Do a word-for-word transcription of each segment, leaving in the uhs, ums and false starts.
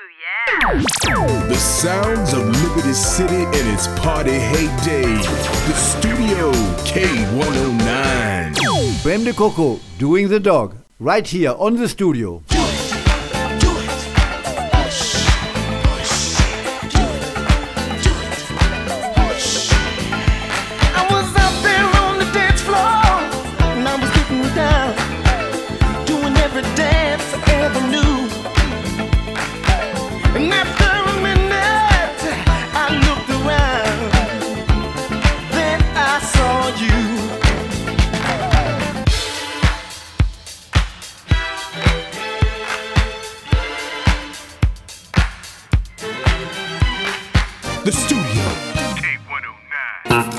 yeah. The sounds of Liberty City in its party heyday. The Studio K one oh nine. Prem De Coco doing the dog right here on the studio. The Studio K one oh nine.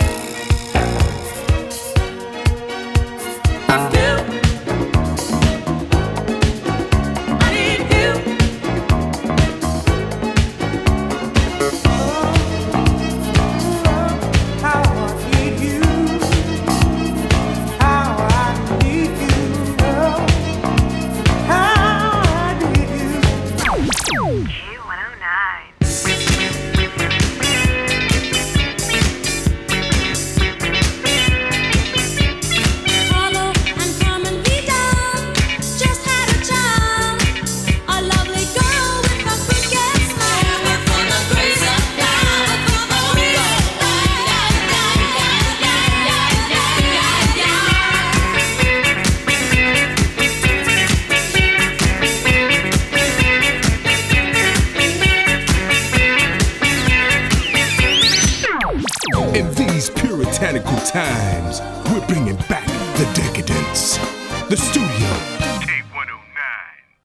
In these puritanical times, we're bringing back the decadence. The Studio